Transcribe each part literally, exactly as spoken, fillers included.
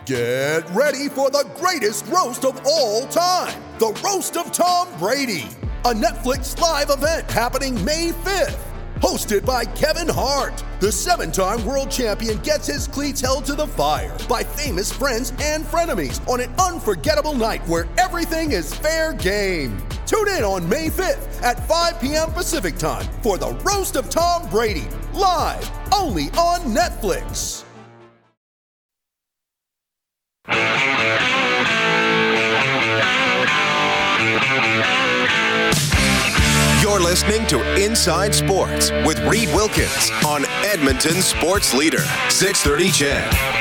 Get ready for the greatest roast of all time, the Roast of Tom Brady, a Netflix live event happening May fifth. Hosted by Kevin Hart, the seven-time world champion gets his cleats held to the fire by famous friends and frenemies on an unforgettable night where everything is fair game. Tune in on May fifth at five p.m. Pacific time for the Roast of Tom Brady, live only on Netflix. You're listening to Inside Sports with Reed Wilkins on Edmonton Sports Leader, six thirty C H E D.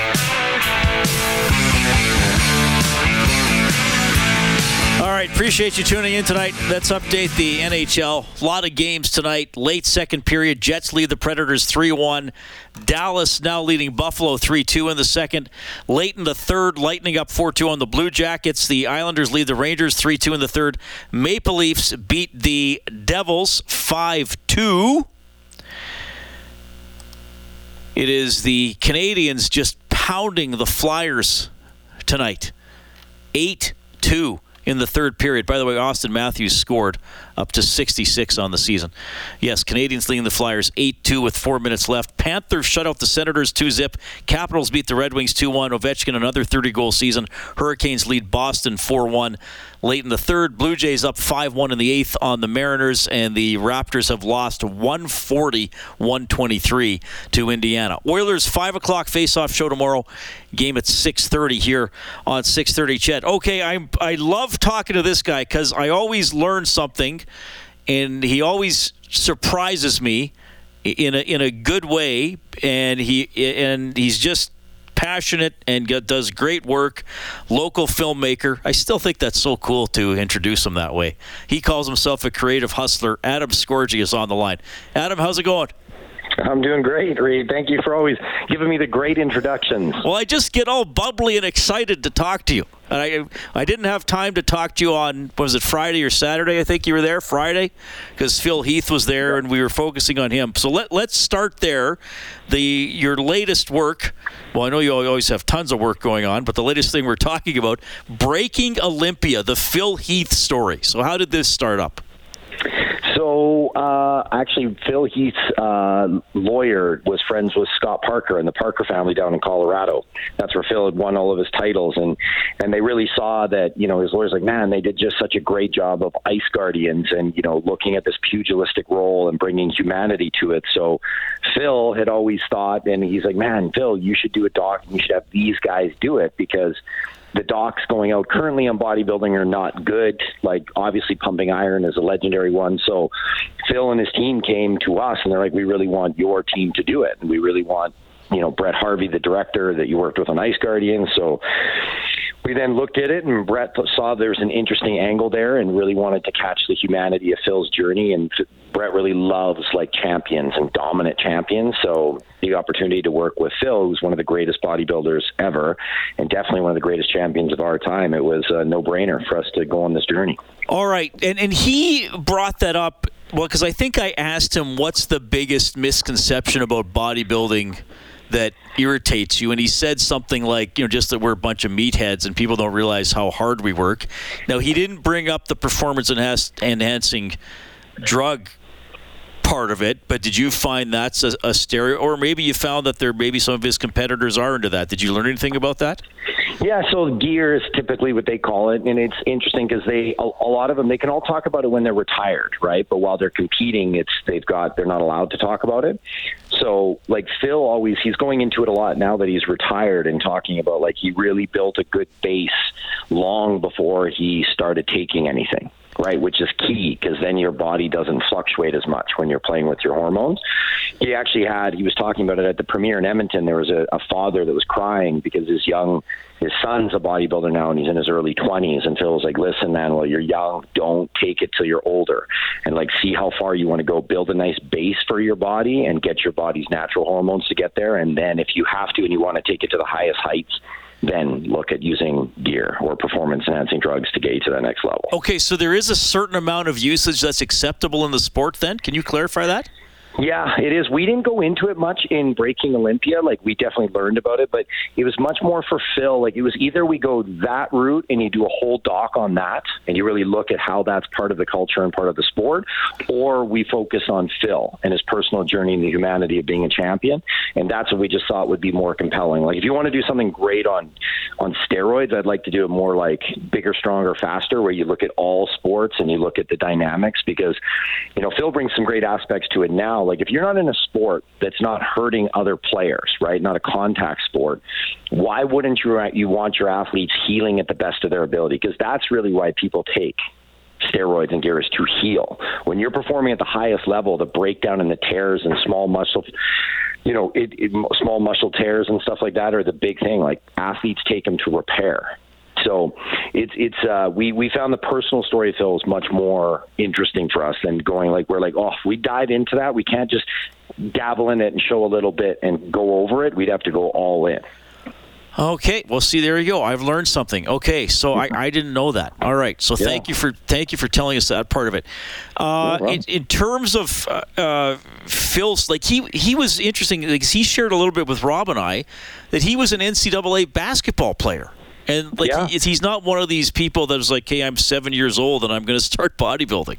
All right, appreciate you tuning in tonight. Let's update the N H L. A lot of games tonight. Late second period, Jets lead the Predators three one. Dallas now leading Buffalo three two in the second. Late in the third, Lightning up four two on the Blue Jackets. The Islanders lead the Rangers three two in the third. Maple Leafs beat the Devils five two. It is the Canadiens just pounding the Flyers tonight. eight two. In the third period. By the way, Austin Matthews scored up to sixty-six on the season. Yes, Canadians leading the Flyers eight two with four minutes left. Panthers shut out the Senators two zip. Capitals beat the Red Wings two one. Ovechkin another thirty-goal season. Hurricanes lead Boston four one. Late in the third, Blue Jays up five one in the eighth on the Mariners, and the Raptors have lost one forty to one twenty-three to Indiana. Oilers five o'clock face-off show tomorrow. Game at six thirty here on six thirty C H E D. Okay, I I love talking to this guy because I always learn something, and he always surprises me in a in a good way, and he and he's just passionate and does great work. Local filmmaker. I still think that's so cool to introduce him that way. He calls himself a creative hustler. Adam Scorgie is on the line. Adam, how's it going? I'm doing great, Reed. Thank you for always giving me the great introductions. Well, I just get all bubbly and excited to talk to you. And I I didn't have time to talk to you on, was it Friday or Saturday? I think you were there, Friday, because Phil Heath was there and we were focusing on him. So let, let's start there. The Your latest work, well, I know you always have tons of work going on, but the latest thing we're talking about, Breaking Olympia, the Phil Heath story. So how did this start up? So, uh, actually, Phil Heath's uh, lawyer was friends with Scott Parker and the Parker family down in Colorado. That's where Phil had won all of his titles. And, and they really saw that, you know, his lawyer's like, man, they did just such a great job of Ice Guardians and, you know, looking at this pugilistic role and bringing humanity to it. So Phil had always thought, and he's like, man, Phil, you should do a doc and you should have these guys do it because the docs going out currently on bodybuilding are not good. Like, obviously, Pumping Iron is a legendary one. So Phil and his team came to us, and they're like, we really want your team to do it. And we really want, you know, Brett Harvey, the director that you worked with on Ice Guardians. So we then looked at it, and Brett saw there's an interesting angle there and really wanted to catch the humanity of Phil's journey. And Brett really loves, like, champions and dominant champions. So the opportunity to work with Phil, who's one of the greatest bodybuilders ever and definitely one of the greatest champions of our time, it was a no-brainer for us to go on this journey. All right. And, and he brought that up, well, because I think I asked him, what's the biggest misconception about bodybuilding that irritates you? And he said something like, you know, just that we're a bunch of meatheads and people don't realize how hard we work. Now, he didn't bring up the performance enhancing drug part of it, but did you find that's a, a stereo, or maybe you found that there maybe some of his competitors are into that? Did you learn anything about that? Yeah, so gear is typically what they call it, and it's interesting because they a, a lot of them, they can all talk about it when they're retired, right? But while they're competing, it's they've got they're not allowed to talk about it. So, like, Phil always, he's going into it a lot now that he's retired and talking about, like, he really built a good base long before he started taking anything, right, which is key because then your body doesn't fluctuate as much when you're playing with your hormones. He actually had, he was talking about it at the premiere in Edmonton. There was a, a father that was crying because his young, his son's a bodybuilder now and he's in his early twenties. And Phil was like, listen, man, while you're young, don't take it till you're older and, like, see how far you want to go. Build a nice base for your body and get your body's natural hormones to get there. And then if you have to and you want to take it to the highest heights, then look at using gear or performance-enhancing drugs to get you to that next level. Okay, so there is a certain amount of usage that's acceptable in the sport then? Can you clarify that? Yeah, it is. We didn't go into it much in Breaking Olympia. Like, we definitely learned about it, but it was much more for Phil. Like, it was either we go that route and you do a whole doc on that and you really look at how that's part of the culture and part of the sport, or we focus on Phil and his personal journey and the humanity of being a champion. And that's what we just thought would be more compelling. Like, if you want to do something great on, on steroids, I'd like to do it more like Bigger, Stronger, Faster, where you look at all sports and you look at the dynamics, because, you know, Phil brings some great aspects to it now. Like, if you're not in a sport that's not hurting other players, right, not a contact sport, why wouldn't you you want your athletes healing at the best of their ability? Because that's really why people take steroids and gear, is to heal. When you're performing at the highest level, the breakdown and the tears and small muscle, you know, it, it, small muscle tears and stuff like that are the big thing. Like, athletes take them to repair. So it's it's uh, we we found the personal story of Phil was much more interesting for us than going like we're like, oh, if we dive into that, we can't just dabble in it and show a little bit and go over it. We'd have to go all in. Okay, well, see, there you go. I've learned something. Okay, so I, I didn't know that. All right, so yeah. thank you for thank you for telling us that part of it. Uh, no in, in terms of uh, uh, Phil's, like he he was interesting because he shared a little bit with Rob and I that he was an N C double A basketball player. And like yeah. he, he's not one of these people that is like, hey, I'm seven years old and I'm going to start bodybuilding.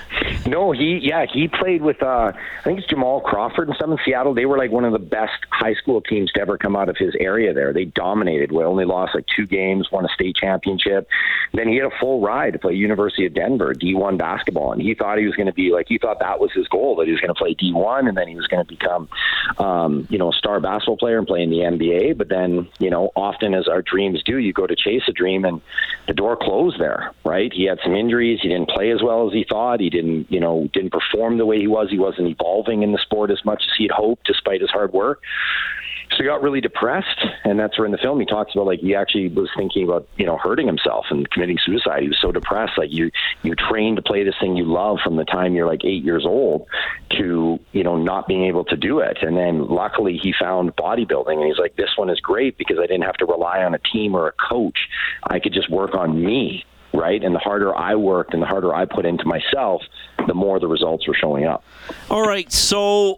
No, he yeah he played with uh, I think it's Jamal Crawford and some in Seattle. They were like one of the best high school teams to ever come out of his area there. They dominated. We only lost like two games, won a state championship. Then he had a full ride to play University of Denver D one basketball, and he thought he was going to be like he thought that was his goal, that he was going to play D one and then he was going to become um, you know a star basketball player and play in the N B A. But then, you know, often as our dreams do, you go to chase a dream and the door closed there, right? He had some injuries. He didn't play as well as he thought. He didn't, you know, didn't perform the way he was. He wasn't evolving in the sport as much as he'd hoped, despite his hard work. So he got really depressed, and that's where in the film he talks about, like, he actually was thinking about, you know, hurting himself and committing suicide. He was so depressed. Like, you you train to play this thing you love from the time you're like eight years old to, you know, not being able to do it. And then luckily he found bodybuilding, and he's like, this one is great because I didn't have to rely on a team or a coach. I could just work on me, right? And the harder I worked and the harder I put into myself, the more the results were showing up. All right, so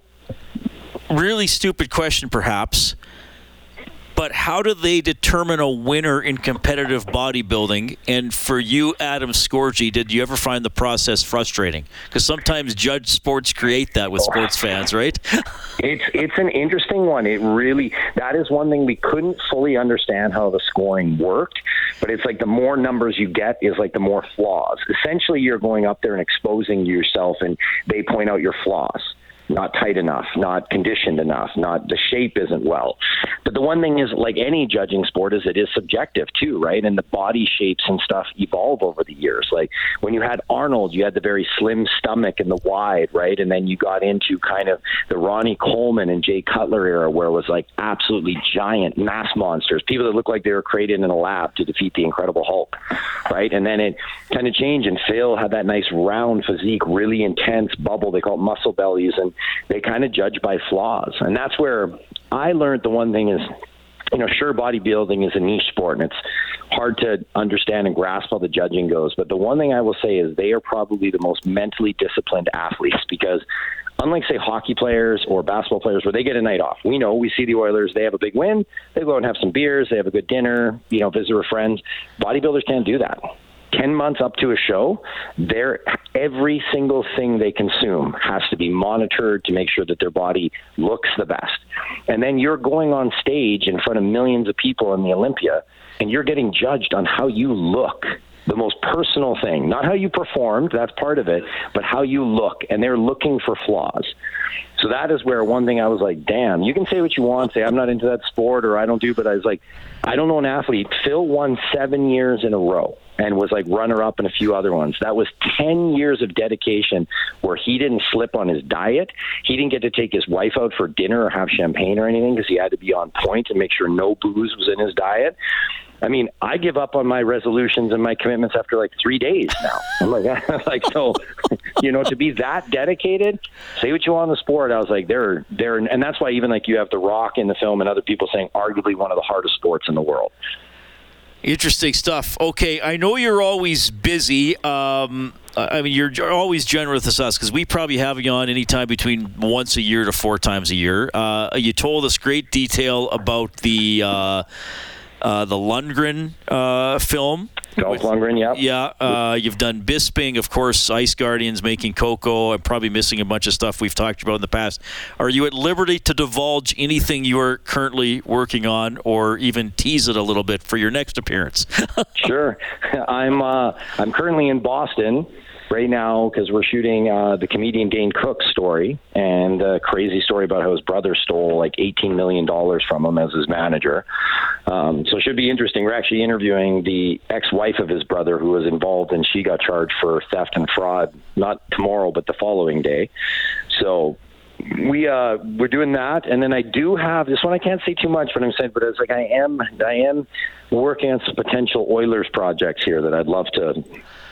really stupid question perhaps, but how do they determine a winner in competitive bodybuilding? And for you, Adam Scorgie, did you ever find the process frustrating? Because sometimes judge sports create that with sports fans, right? It's it's an interesting one. It really, that is one thing we couldn't fully understand how the scoring worked, but it's like the more numbers you get is like the more flaws. Essentially, you're going up there and exposing yourself, and they point out your flaws. Not tight enough, not conditioned enough, not the shape isn't well. But the one thing is, like any judging sport, is it is subjective too, right? And the body shapes and stuff evolve over the years. Like when you had Arnold, you had the very slim stomach and the wide, right? And then you got into kind of the Ronnie Coleman and Jay Cutler era, where it was like absolutely giant mass monsters, people that looked like they were created in a lab to defeat the Incredible Hulk, right? And then it kind of changed, and Phil had that nice round physique, really intense bubble. They call it muscle bellies, and they kind of judge by flaws. And that's where I learned the one thing is, you know, sure, bodybuilding is a niche sport and it's hard to understand and grasp how the judging goes. But the one thing I will say is they are probably the most mentally disciplined athletes, because unlike, say, hockey players or basketball players where they get a night off, we know, we see the Oilers, they have a big win, they go out and have some beers, they have a good dinner, you know, visit with friends. Bodybuilders can't do that. ten months up to a show, they're, every single thing they consume has to be monitored to make sure that their body looks the best. And then you're going on stage in front of millions of people in the Olympia, and you're getting judged on how you look. The most personal thing, not how you performed, that's part of it, but how you look. And they're looking for flaws. So that is where one thing I was like, damn, you can say what you want, say I'm not into that sport or I don't do, but I was like, I don't know an athlete. Phil won seven years in a row and was like runner-up in a few other ones. That was ten years of dedication where he didn't slip on his diet. He didn't get to take his wife out for dinner or have champagne or anything because he had to be on point and make sure no booze was in his diet. I mean, I give up on my resolutions and my commitments after like three days now. I'm like, like, so, you know, to be that dedicated, say what you want in the sport. I was like, they're, they're, and that's why even like you have The Rock in the film and other people saying arguably one of the hardest sports in the world. Interesting stuff. Okay, I know you're always busy. Um, I mean, you're always generous with us because we probably have you on anytime between once a year to four times a year. Uh, you told us great detail about the uh, uh, the Lundgren uh, film. Dolph Lundgren, yeah. Yeah, uh, you've done Bisping, of course, Ice Guardians, Making Coco. I'm probably missing a bunch of stuff we've talked about in the past. Are you at liberty to divulge anything you are currently working on or even tease it a little bit for your next appearance? Sure. I'm uh, I'm currently in Boston right now because we're shooting uh, the comedian Dane Cook's story and a crazy story about how his brother stole like eighteen million dollars from him as his manager. Um, so it should be interesting. We're actually interviewing the ex-wife of his brother who was involved, and she got charged for theft and fraud, not tomorrow, but the following day. So we, uh, we're doing that. And then I do have, this one I can't say too much, but I'm saying, but it's like I am, I am working on some potential Oilers projects here that I'd love to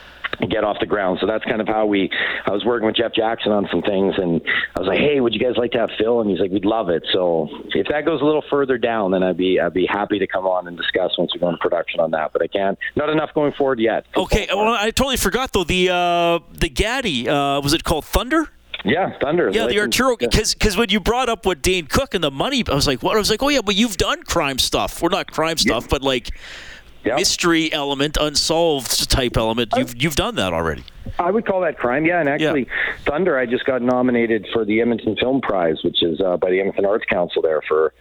get off the ground. So that's kind of how we, I was working with Jeff Jackson on some things, and I was like, hey, would you guys like to have Phil? And he's like, we'd love it. So if that goes a little further down, then I'd be, I'd be happy to come on and discuss once we go into production on that. But I can't, not enough going forward yet. Okay. Well, I totally forgot though, the, uh, the Gaddy, uh, was it called Thunder? Yeah, Thunder. Yeah, like, the Arturo, because because when you brought up what Dane Cook and the money, I was like, what? I was like, oh yeah, but you've done crime stuff. Well, not crime stuff, yeah. but like yep. mystery element, unsolved type element. You've you've done that already. I would call that crime, yeah. And actually, yeah. Thunder, I just got nominated for the Edmonton Film Prize, which is uh, by the Edmonton Arts Council there for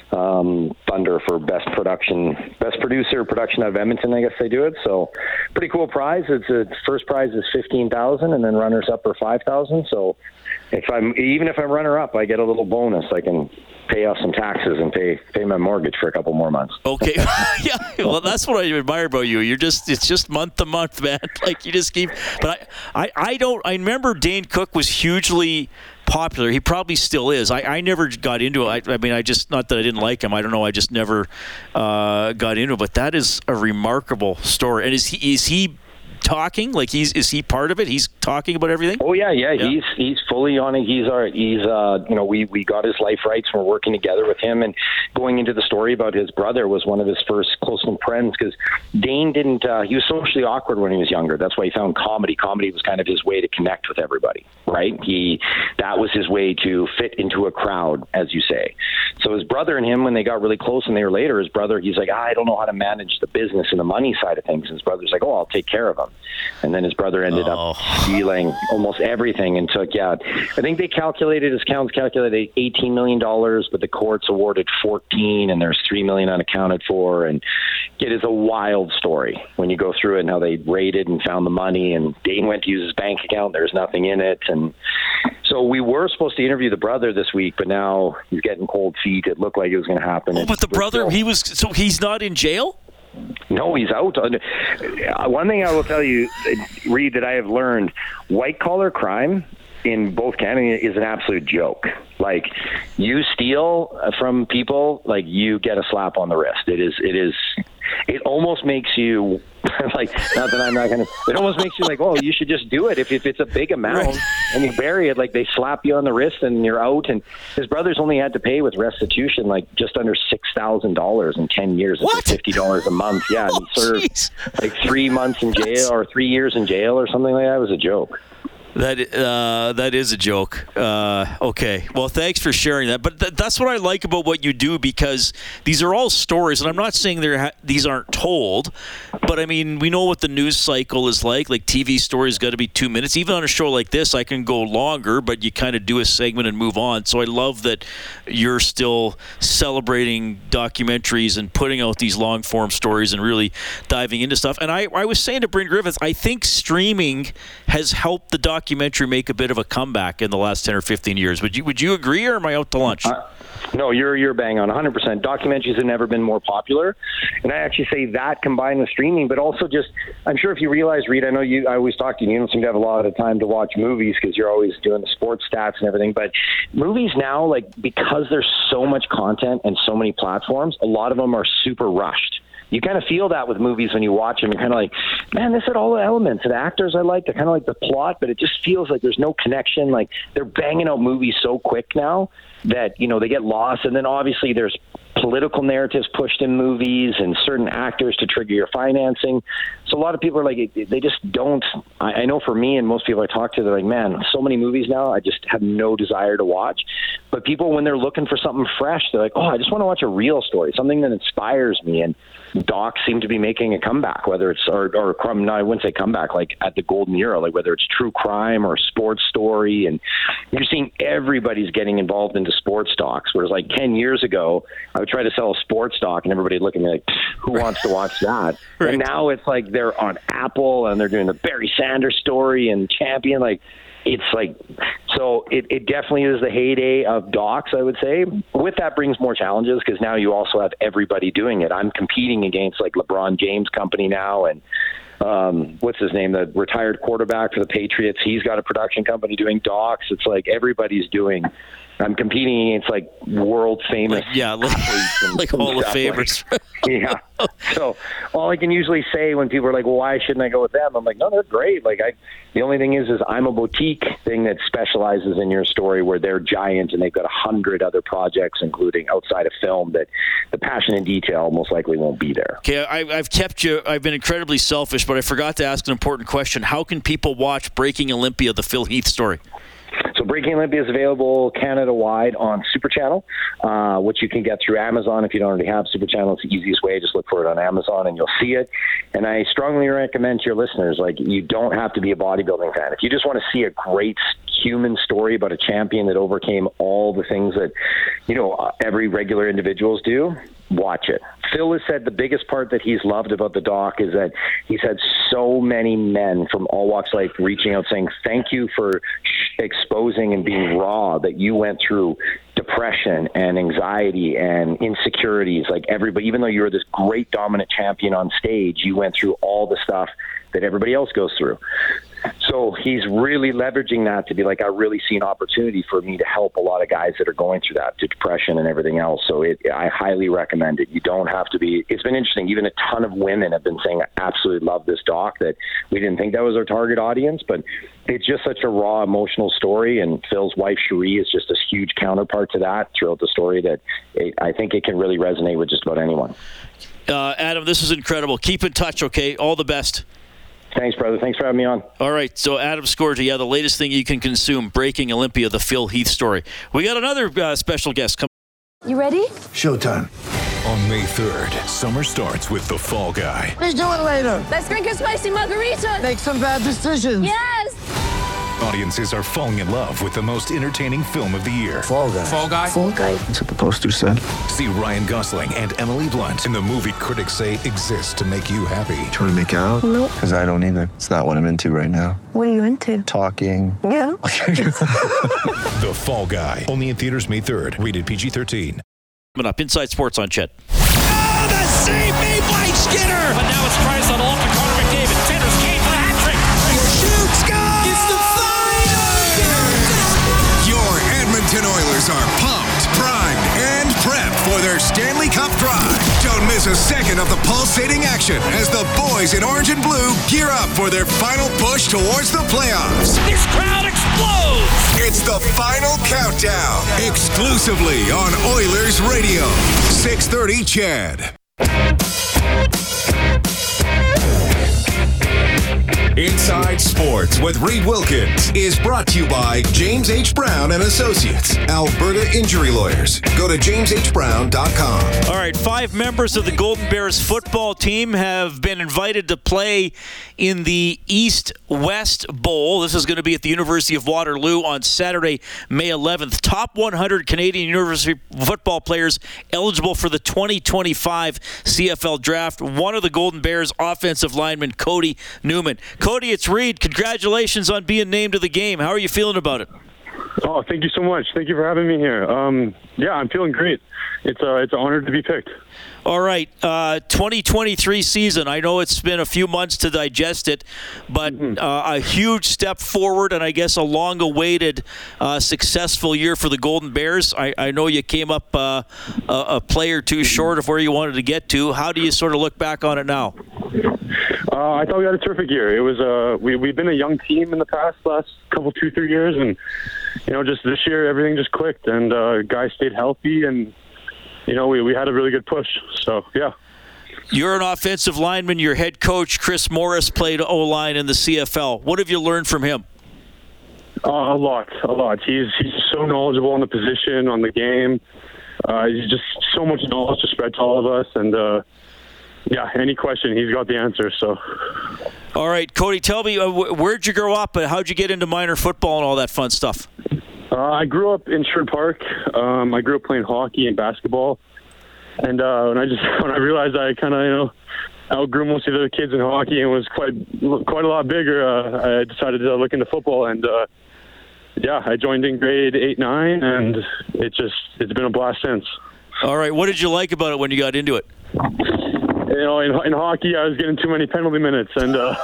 um, Thunder for best production, best producer production out of Edmonton. I guess they do it. So, pretty cool prize. It's a first prize is fifteen thousand, and then runners up are five thousand. So, if I'm even if I'm runner up, I get a little bonus. I can pay off some taxes and pay pay my mortgage for a couple more months. Okay, yeah. Well, that's what I admire about you. You're just it's just month to month, man. Like you just keep. But I, I, I don't. I remember Dane Cook was hugely popular. He probably still is. I, I never got into it. I, I mean, I just not that I didn't like him. I don't know. I just never uh, got into it. But that is a remarkable story. And is he is he talking? Like he's is he part of it? He's talking about everything? Oh yeah, yeah. yeah. He's he's fully on it. He's our he's uh you know, we, we got his life rights. We're working together with him, and going into the story about his brother was one of his first close friends because Dane didn't uh, he was socially awkward when he was younger. That's why he found comedy. Comedy was kind of his way to connect with everybody, right? He that was his way to fit into a crowd, as you say. So his brother and him, when they got really close and they were later, his brother, he's like, I don't know how to manage the business and the money side of things. And his brother's like, oh, I'll take care of him. And then his brother ended oh. up stealing almost everything and took, yeah, I think they calculated, his accounts calculated eighteen million dollars, but the courts awarded fourteen, and there's three million dollars unaccounted for. And it is a wild story when you go through it and how they raided and found the money, and Dane went to use his bank account. There's nothing in it. And so we were supposed to interview the brother this week, but now he's getting cold feet. It looked like it was going to happen. Oh, but the brother, still, he was, so he's not in jail? No, he's out. One thing I will tell you, Reed, that I have learned, white-collar crime in both Canada is an absolute joke. Like, you steal from people, like, you get a slap on the wrist. It is, it is, it almost makes you, like, not that I'm not going to, it almost makes you like, oh, you should just do it. If, if it's a big amount right. and you bury it, like, they slap you on the wrist and you're out. And his brothers only had to pay with restitution, like, just under six thousand dollars in ten years. It's like fifty dollars a month. Yeah. Oh, and he served geez. like three months in jail or three years in jail or something like that. It was a joke. That uh, that is a joke. Uh, okay. Well, thanks for sharing that. But th- that's what I like about what you do, because these are all stories, and I'm not saying they're ha- these aren't told, but I mean, we know what the news cycle is like. Like, T V stories got to be two minutes. Even on a show like this, I can go longer, but you kind of do a segment and move on. So I love that you're still celebrating documentaries and putting out these long-form stories and really diving into stuff. And I, I was saying to Bryn Griffiths, I think streaming has helped the documentary documentary make a bit of a comeback in the last ten or fifteen years. Would you would you agree, or am I out to lunch? Uh, no, you're you're bang on one hundred percent. Documentaries have never been more popular, and I actually say that combined with streaming, but also just, I'm sure if you realize, Reed, I know you, I always talk to you, you don't seem to have a lot of time to watch movies because you're always doing the sports stats and everything, but movies now, like, because there's so much content and so many platforms, a lot of them are super rushed. You kind of feel that with movies when you watch them. You're kind of like, man, this had all the elements. The actors I like, they're kind of like the plot, but it just feels like there's no connection. Like, they're banging out movies so quick now that, you know, they get lost. And then obviously there's political narratives pushed in movies and certain actors to trigger your financing. So a lot of people are like, they just don't. I, I know for me and most people I talk to, they're like, man, so many movies now, I just have no desire to watch. But people, when they're looking for something fresh, they're like, oh, I just want to watch a real story, something that inspires me. And docs seem to be making a comeback, whether it's, or, or no, I wouldn't say comeback, like at the golden era, like whether it's true crime or sports story. And you're seeing everybody's getting involved into sports docs, whereas like ten years ago, I would try to sell a sports doc and everybody would look at me like, who wants to watch that? Right. And now it's like they're on Apple and they're doing the Barry Sanders story and Champion. Like, it's like, so it, it definitely is the heyday of docs, I would say. With that brings more challenges because now you also have everybody doing it. I'm competing against like LeBron James company now, and um, what's his name, the retired quarterback for the Patriots. He's got a production company doing docs. It's like everybody's doing. I'm competing against like world famous, like, yeah, like, and, like Hall of Famers. Like, yeah. So all I can usually say when people are like, "Well, why shouldn't I go with them?" I'm like, "No, they're great." Like I, the only thing is, is I'm a boutique thing that specializes in your story, where they're giant and they've got a hundred other projects, including outside of film, that the passion and detail most likely won't be there. Okay, I, I've kept you. I've been incredibly selfish, but I forgot to ask an important question. How can people watch Breaking Olympia, the Phil Heath story? So Breaking Olympia is available Canada-wide on Super Channel, uh, which you can get through Amazon. If you don't already have Super Channel, it's the easiest way. Just look for it on Amazon and you'll see it. And I strongly recommend to your listeners, like, you don't have to be a bodybuilding fan. If you just want to see a great human story about a champion that overcame all the things that, you know, every regular individuals do, watch it. Phil has said the biggest part that he's loved about the doc is that he's had so many men from all walks of life reaching out saying, thank you for exposing and being raw, that you went through depression and anxiety and insecurities. Like everybody, even though you were this great dominant champion on stage, you went through all the stuff that everybody else goes through. So he's really leveraging that to be like, I really see an opportunity for me to help a lot of guys that are going through that, to depression and everything else. So it, I highly recommend it. You don't have to be, it's been interesting. Even a ton of women have been saying, I absolutely love this doc, that we didn't think that was our target audience, but it's just such a raw, emotional story. And Phil's wife, Cherie, is just this huge counterpart to that throughout the story that it, I think it can really resonate with just about anyone. Uh, Adam, this is incredible. Keep in touch, okay? All the best. Thanks, brother. Thanks for having me on. All right, so Adam Scorgia, yeah, the latest thing you can consume, Breaking Olympia, the Phil Heath story. We got another uh, special guest coming. You ready? Showtime. On May third, summer starts with The Fall Guy. Let's do it later. Let's drink a spicy margarita. Make some bad decisions. Yes. Audiences are falling in love with the most entertaining film of the year. Fall Guy. Fall Guy? Fall Guy. That's what the poster said. See Ryan Gosling and Emily Blunt in the movie critics say exists to make you happy. Trying to make it out? Nope. Because I don't either. It's not what I'm into right now. What are you into? Talking. Yeah. The Fall Guy. Only in theaters May third. Rated P G thirteen. Coming up, Inside Sports on Chet. Oh, the save made by Skinner! But now it's Price on off to Connor McDavid. Centers Kane for the hat trick. Shoots, scores! It's the final! Your Edmonton Oilers are pumped, primed, and prepped for their Stanley Cup drive. Don't miss a second of the pulsating action as the boys in orange and blue gear up for their final push towards the playoffs. This crowd explodes! It's the final countdown, exclusively on Oilers Radio. six thirty C H E D. Inside Sports with Reed Wilkins is brought to you by James H. Brown and Associates, Alberta Injury Lawyers. Go to james h brown dot com. All right, five members of the Golden Bears football team have been invited to play in the East-West Bowl. This is going to be at the University of Waterloo on Saturday, May eleventh. Top one hundred Canadian university football players eligible for the twenty twenty-five C F L Draft. One of the Golden Bears offensive linemen, Cody Newman. Cody, it's Reed. Congratulations on being named to the game. How are you feeling about it? Oh, thank you so much. Thank you for having me here. Um, yeah, I'm feeling great. It's uh, it's an honor to be picked. All right, uh, twenty twenty-three season. I know it's been a few months to digest it, but mm-hmm. uh, a huge step forward, and I guess a long-awaited, uh, successful year for the Golden Bears. I, I know you came up uh, a, a play or two short of where you wanted to get to. How do you sort of look back on it now? Uh, I thought we had a terrific year. It was uh, we we've been a young team in the past last couple two three years, and you know just this year everything just clicked, and uh, guys stayed healthy, and you know, we, we had a really good push. So, yeah. You're an offensive lineman. Your head coach, Chris Morris, played O-line in the C F L. What have you learned from him? Uh, a lot, a lot. He's he's so knowledgeable on the position, on the game. Uh, he's just so much knowledge to spread to all of us. And, uh, yeah, any question, he's got the answer. So, all right, Cody, tell me, uh, where'd you grow up and how'd you get into minor football and all that fun stuff? Uh, I grew up in Sherwood Park. Um, I grew up playing hockey and basketball. And uh, when I just when I realized I kind of, you know, outgrew most of the other kids in hockey and was quite quite a lot bigger, uh, I decided to look into football. And, uh, yeah, I joined in grade eight, nine, and it just, it's been a blast since. All right. What did you like about it when you got into it? You know, in, in hockey, I was getting too many penalty minutes, and uh,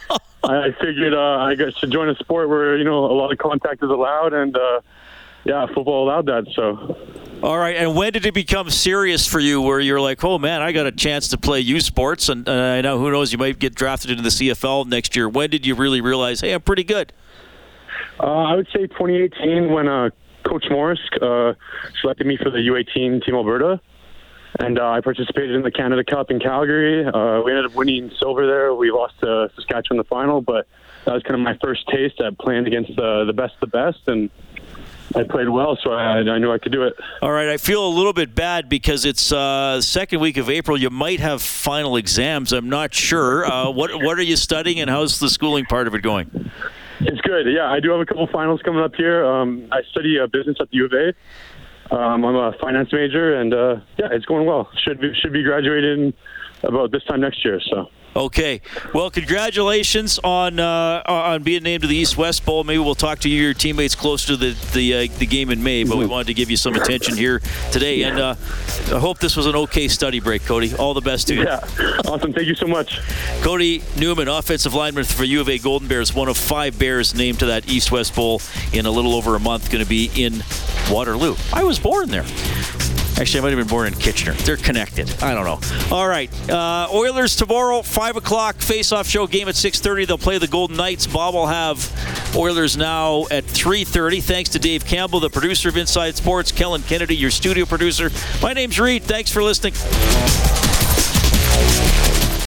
I figured uh, I got to join a sport where, you know, a lot of contact is allowed, and, uh, yeah, football allowed that, so. All right, and when did it become serious for you where you're like, oh, man, I got a chance to play U Sports, and uh, I know, who knows, you might get drafted into the C F L next year. When did you really realize, hey, I'm pretty good? Uh, I would say twenty eighteen when uh, Coach Morris uh, selected me for the U eighteen Team Alberta, and uh, I participated in the Canada Cup in Calgary. Uh, we ended up winning silver there. We lost to Saskatchewan in the final, but that was kind of my first taste at playing against uh, the best of the best, and I played well, so I, I knew I could do it. All right, I feel a little bit bad because it's uh, second week of April. You might have final exams. I'm not sure. Uh, what what are you studying, and how's the schooling part of it going? It's good. Yeah, I do have a couple finals coming up here. Um, I study uh, business at the U of A. Um, I'm a finance major, and uh, yeah, it's going well. Should be, should be graduating about this time next year. So. Okay. Well, congratulations on uh, on being named to the East-West Bowl. Maybe we'll talk to you, your teammates, closer to the the, uh, the game in May, but we wanted to give you some attention here today. And uh, I hope this was an okay study break, Cody. All the best to you. Yeah. Awesome. Thank you so much. Cody Newman, offensive lineman for U of A Golden Bears, one of five Bears named to that East-West Bowl in a little over a month, going to be in Waterloo. I was born there. Actually, I might have been born in Kitchener. They're connected. I don't know. All right. Uh, Oilers tomorrow, five o'clock, face-off show, game at six thirty. They'll play the Golden Knights. Bob will have Oilers Now at three thirty. Thanks to Dave Campbell, the producer of Inside Sports, Kellen Kennedy, your studio producer. My name's Reed. Thanks for listening.